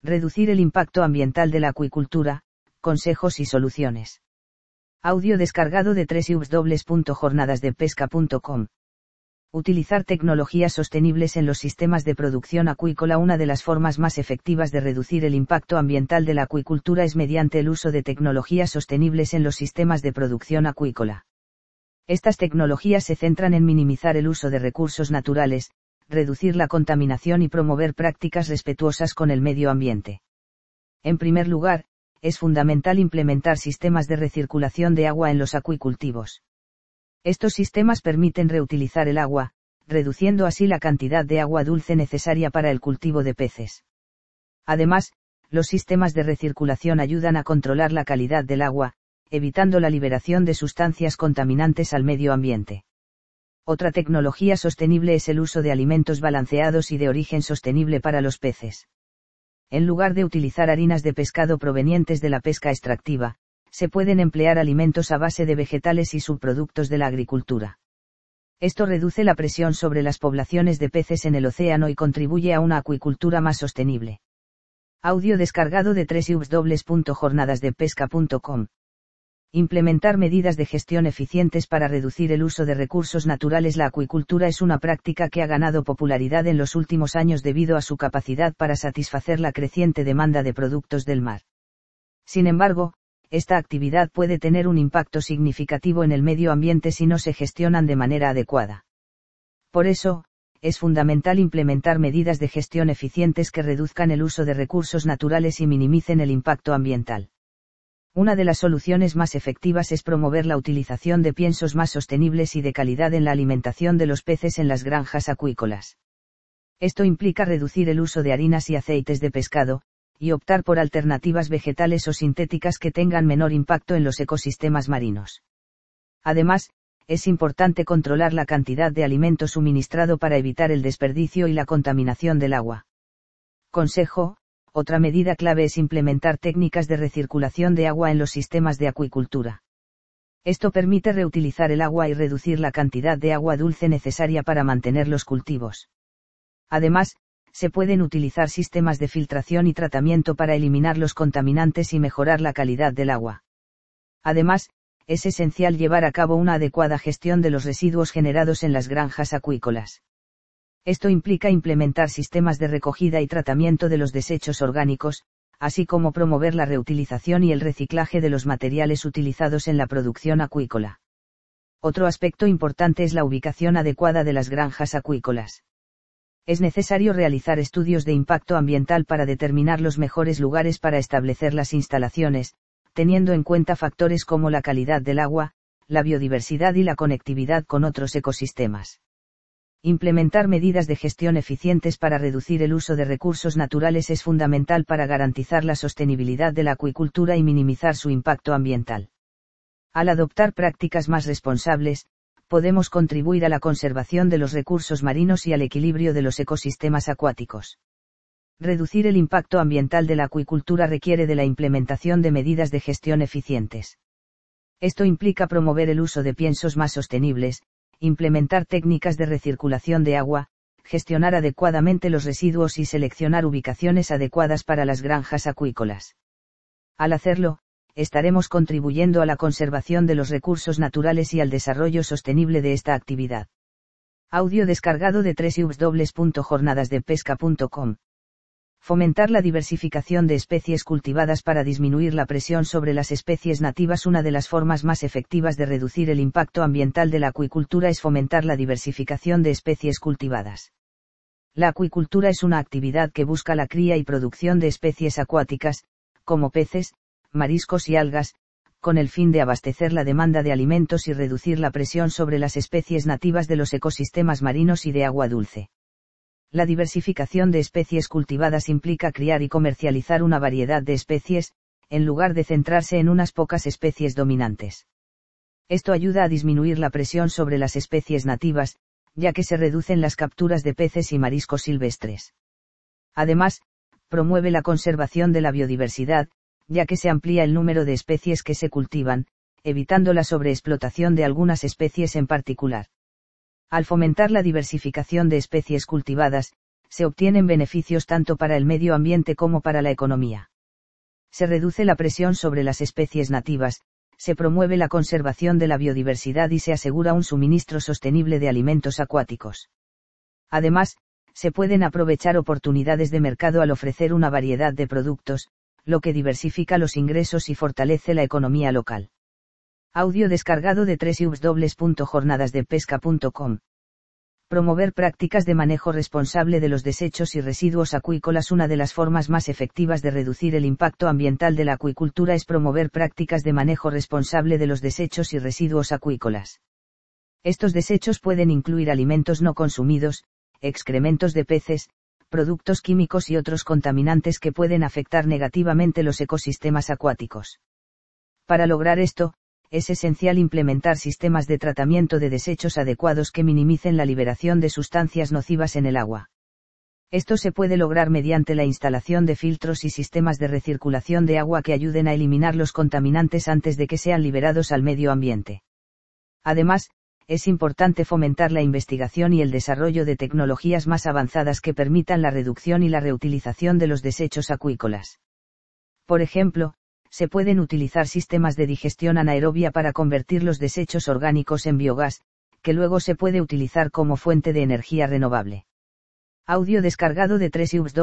Reducir el impacto ambiental de la acuicultura, consejos y soluciones. Audio descargado de www.jornadasdepesca.com. Utilizar tecnologías sostenibles en los sistemas de producción acuícola. Una de las formas más efectivas de reducir el impacto ambiental de la acuicultura es mediante el uso de tecnologías sostenibles en los sistemas de producción acuícola. Estas tecnologías se centran en minimizar el uso de recursos naturales, reducir la contaminación y promover prácticas respetuosas con el medio ambiente. En primer lugar, es fundamental implementar sistemas de recirculación de agua en los acuicultivos. Estos sistemas permiten reutilizar el agua, reduciendo así la cantidad de agua dulce necesaria para el cultivo de peces. Además, los sistemas de recirculación ayudan a controlar la calidad del agua, evitando la liberación de sustancias contaminantes al medio ambiente. Otra tecnología sostenible es el uso de alimentos balanceados y de origen sostenible para los peces. En lugar de utilizar harinas de pescado provenientes de la pesca extractiva, se pueden emplear alimentos a base de vegetales y subproductos de la agricultura. Esto reduce la presión sobre las poblaciones de peces en el océano y contribuye a una acuicultura más sostenible. Audio descargado de www.jornadasdepesca.com. Implementar medidas de gestión eficientes para reducir el uso de recursos naturales. La acuicultura es una práctica que ha ganado popularidad en los últimos años debido a su capacidad para satisfacer la creciente demanda de productos del mar. Sin embargo, esta actividad puede tener un impacto significativo en el medio ambiente si no se gestionan de manera adecuada. Por eso, es fundamental implementar medidas de gestión eficientes que reduzcan el uso de recursos naturales y minimicen el impacto ambiental. Una de las soluciones más efectivas es promover la utilización de piensos más sostenibles y de calidad en la alimentación de los peces en las granjas acuícolas. Esto implica reducir el uso de harinas y aceites de pescado, y optar por alternativas vegetales o sintéticas que tengan menor impacto en los ecosistemas marinos. Además, es importante controlar la cantidad de alimento suministrado para evitar el desperdicio y la contaminación del agua. Consejo: otra medida clave es implementar técnicas de recirculación de agua en los sistemas de acuicultura. Esto permite reutilizar el agua y reducir la cantidad de agua dulce necesaria para mantener los cultivos. Además, se pueden utilizar sistemas de filtración y tratamiento para eliminar los contaminantes y mejorar la calidad del agua. Además, es esencial llevar a cabo una adecuada gestión de los residuos generados en las granjas acuícolas. Esto implica implementar sistemas de recogida y tratamiento de los desechos orgánicos, así como promover la reutilización y el reciclaje de los materiales utilizados en la producción acuícola. Otro aspecto importante es la ubicación adecuada de las granjas acuícolas. Es necesario realizar estudios de impacto ambiental para determinar los mejores lugares para establecer las instalaciones, teniendo en cuenta factores como la calidad del agua, la biodiversidad y la conectividad con otros ecosistemas. Implementar medidas de gestión eficientes para reducir el uso de recursos naturales es fundamental para garantizar la sostenibilidad de la acuicultura y minimizar su impacto ambiental. Al adoptar prácticas más responsables, podemos contribuir a la conservación de los recursos marinos y al equilibrio de los ecosistemas acuáticos. Reducir el impacto ambiental de la acuicultura requiere de la implementación de medidas de gestión eficientes. Esto implica promover el uso de piensos más sostenibles, implementar técnicas de recirculación de agua, gestionar adecuadamente los residuos y seleccionar ubicaciones adecuadas para las granjas acuícolas. Al hacerlo, estaremos contribuyendo a la conservación de los recursos naturales y al desarrollo sostenible de esta actividad. Audio descargado de www.jornadasdepesca.com. Fomentar la diversificación de especies cultivadas para disminuir la presión sobre las especies nativas. Una de las formas más efectivas de reducir el impacto ambiental de la acuicultura es fomentar la diversificación de especies cultivadas. La acuicultura es una actividad que busca la cría y producción de especies acuáticas, como peces, mariscos y algas, con el fin de abastecer la demanda de alimentos y reducir la presión sobre las especies nativas de los ecosistemas marinos y de agua dulce. La diversificación de especies cultivadas implica criar y comercializar una variedad de especies, en lugar de centrarse en unas pocas especies dominantes. Esto ayuda a disminuir la presión sobre las especies nativas, ya que se reducen las capturas de peces y mariscos silvestres. Además, promueve la conservación de la biodiversidad, ya que se amplía el número de especies que se cultivan, evitando la sobreexplotación de algunas especies en particular. Al fomentar la diversificación de especies cultivadas, se obtienen beneficios tanto para el medio ambiente como para la economía. Se reduce la presión sobre las especies nativas, se promueve la conservación de la biodiversidad y se asegura un suministro sostenible de alimentos acuáticos. Además, se pueden aprovechar oportunidades de mercado al ofrecer una variedad de productos, lo que diversifica los ingresos y fortalece la economía local. Audio descargado de www.jornadasdepesca.com. Promover prácticas de manejo responsable de los desechos y residuos acuícolas. Una de las formas más efectivas de reducir el impacto ambiental de la acuicultura es promover prácticas de manejo responsable de los desechos y residuos acuícolas. Estos desechos pueden incluir alimentos no consumidos, excrementos de peces, productos químicos y otros contaminantes que pueden afectar negativamente los ecosistemas acuáticos. Para lograr esto, es esencial implementar sistemas de tratamiento de desechos adecuados que minimicen la liberación de sustancias nocivas en el agua. Esto se puede lograr mediante la instalación de filtros y sistemas de recirculación de agua que ayuden a eliminar los contaminantes antes de que sean liberados al medio ambiente. Además, es importante fomentar la investigación y el desarrollo de tecnologías más avanzadas que permitan la reducción y la reutilización de los desechos acuícolas. Por ejemplo, se pueden utilizar sistemas de digestión anaerobia para convertir los desechos orgánicos en biogás, que luego se puede utilizar como fuente de energía renovable. Audio descargado de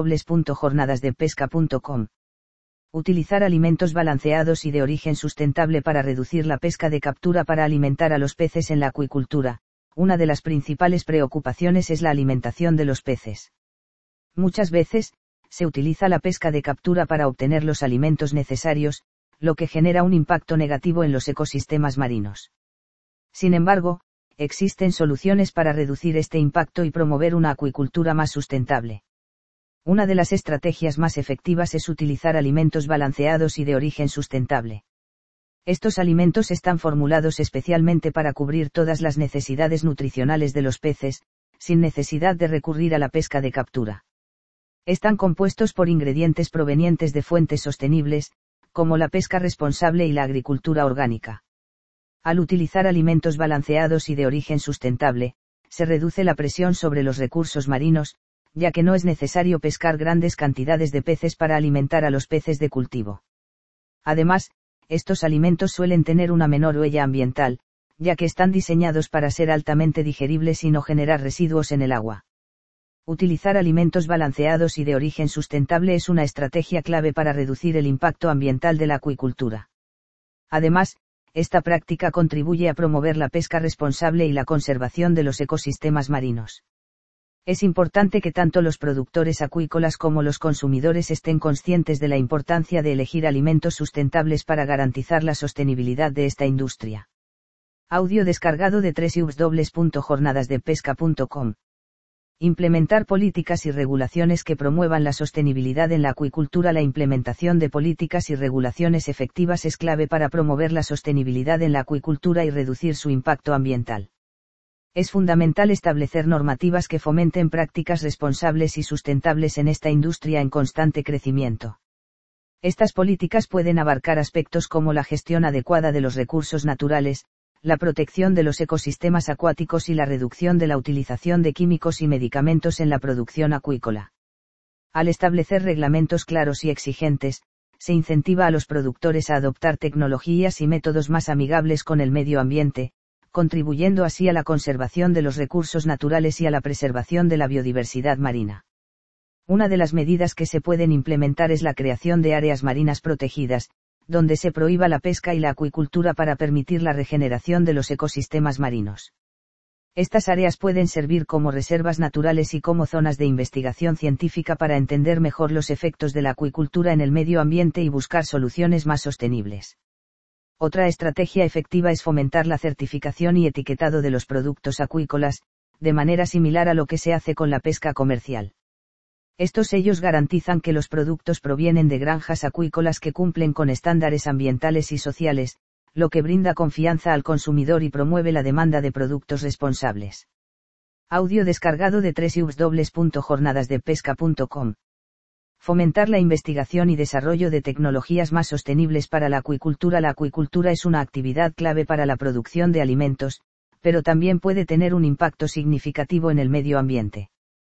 www.jornadasdepesca.com. Utilizar alimentos balanceados y de origen sustentable para reducir la pesca de captura para alimentar a los peces en la acuicultura. Una de las principales preocupaciones es la alimentación de los peces. Muchas veces, se utiliza la pesca de captura para obtener los alimentos necesarios, lo que genera un impacto negativo en los ecosistemas marinos. Sin embargo, existen soluciones para reducir este impacto y promover una acuicultura más sustentable. Una de las estrategias más efectivas es utilizar alimentos balanceados y de origen sustentable. Estos alimentos están formulados especialmente para cubrir todas las necesidades nutricionales de los peces, sin necesidad de recurrir a la pesca de captura. Están compuestos por ingredientes provenientes de fuentes sostenibles, como la pesca responsable y la agricultura orgánica. Al utilizar alimentos balanceados y de origen sustentable, se reduce la presión sobre los recursos marinos, ya que no es necesario pescar grandes cantidades de peces para alimentar a los peces de cultivo. Además, estos alimentos suelen tener una menor huella ambiental, ya que están diseñados para ser altamente digeribles y no generar residuos en el agua. Utilizar alimentos balanceados y de origen sustentable es una estrategia clave para reducir el impacto ambiental de la acuicultura. Además, esta práctica contribuye a promover la pesca responsable y la conservación de los ecosistemas marinos. Es importante que tanto los productores acuícolas como los consumidores estén conscientes de la importancia de elegir alimentos sustentables para garantizar la sostenibilidad de esta industria. Audio descargado de www.jornadasdepesca.com. Implementar políticas y regulaciones que promuevan la sostenibilidad en la acuicultura. La implementación de políticas y regulaciones efectivas es clave para promover la sostenibilidad en la acuicultura y reducir su impacto ambiental. Es fundamental establecer normativas que fomenten prácticas responsables y sustentables en esta industria en constante crecimiento. Estas políticas pueden abarcar aspectos como la gestión adecuada de los recursos naturales, la protección de los ecosistemas acuáticos y la reducción de la utilización de químicos y medicamentos en la producción acuícola. Al establecer reglamentos claros y exigentes, se incentiva a los productores a adoptar tecnologías y métodos más amigables con el medio ambiente, contribuyendo así a la conservación de los recursos naturales y a la preservación de la biodiversidad marina. Una de las medidas que se pueden implementar es la creación de áreas marinas protegidas, donde se prohíba la pesca y la acuicultura para permitir la regeneración de los ecosistemas marinos. Estas áreas pueden servir como reservas naturales y como zonas de investigación científica para entender mejor los efectos de la acuicultura en el medio ambiente y buscar soluciones más sostenibles. Otra estrategia efectiva es fomentar la certificación y etiquetado de los productos acuícolas, de manera similar a lo que se hace con la pesca comercial. Estos sellos garantizan que los productos provienen de granjas acuícolas que cumplen con estándares ambientales y sociales, lo que brinda confianza al consumidor y promueve la demanda de productos responsables. Audio descargado de www.jornadasdepesca.com. Fomentar la investigación y desarrollo de tecnologías más sostenibles para la acuicultura. La acuicultura es una actividad clave para la producción de alimentos, pero también puede tener un impacto significativo en el medio ambiente.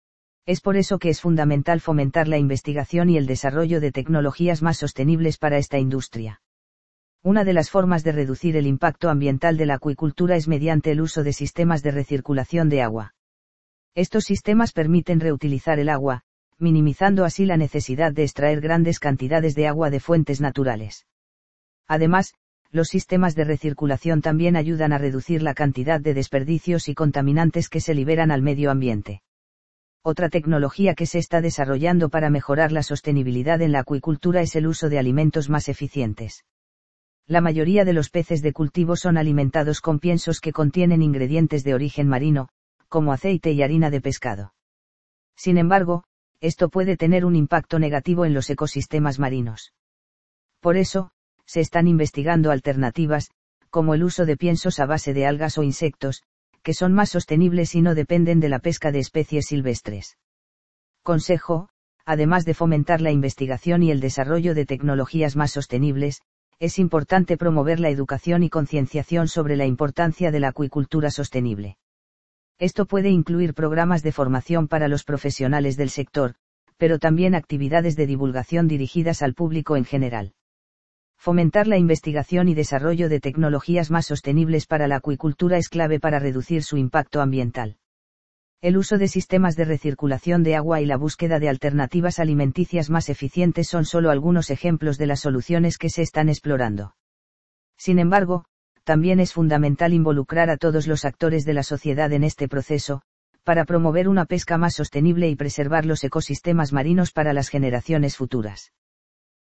Es por eso que es fundamental fomentar la investigación y el desarrollo de tecnologías más sostenibles para esta industria. Una de las formas de reducir el impacto ambiental de la acuicultura es mediante el uso de sistemas de recirculación de agua. Estos sistemas permiten reutilizar el agua, minimizando así la necesidad de extraer grandes cantidades de agua de fuentes naturales. Además, los sistemas de recirculación también ayudan a reducir la cantidad de desperdicios y contaminantes que se liberan al medio ambiente. Otra tecnología que se está desarrollando para mejorar la sostenibilidad en la acuicultura es el uso de alimentos más eficientes. La mayoría de los peces de cultivo son alimentados con piensos que contienen ingredientes de origen marino, como aceite y harina de pescado. Sin embargo, esto puede tener un impacto negativo en los ecosistemas marinos. Por eso, se están investigando alternativas, como el uso de piensos a base de algas o insectos, que son más sostenibles y no dependen de la pesca de especies silvestres. Consejo: además de fomentar la investigación y el desarrollo de tecnologías más sostenibles, es importante promover la educación y concienciación sobre la importancia de la acuicultura sostenible. Esto puede incluir programas de formación para los profesionales del sector, pero también actividades de divulgación dirigidas al público en general. Fomentar la investigación y desarrollo de tecnologías más sostenibles para la acuicultura es clave para reducir su impacto ambiental. El uso de sistemas de recirculación de agua y la búsqueda de alternativas alimenticias más eficientes son solo algunos ejemplos de las soluciones que se están explorando. Sin embargo, también es fundamental involucrar a todos los actores de la sociedad en este proceso, para promover una pesca más sostenible y preservar los ecosistemas marinos para las generaciones futuras.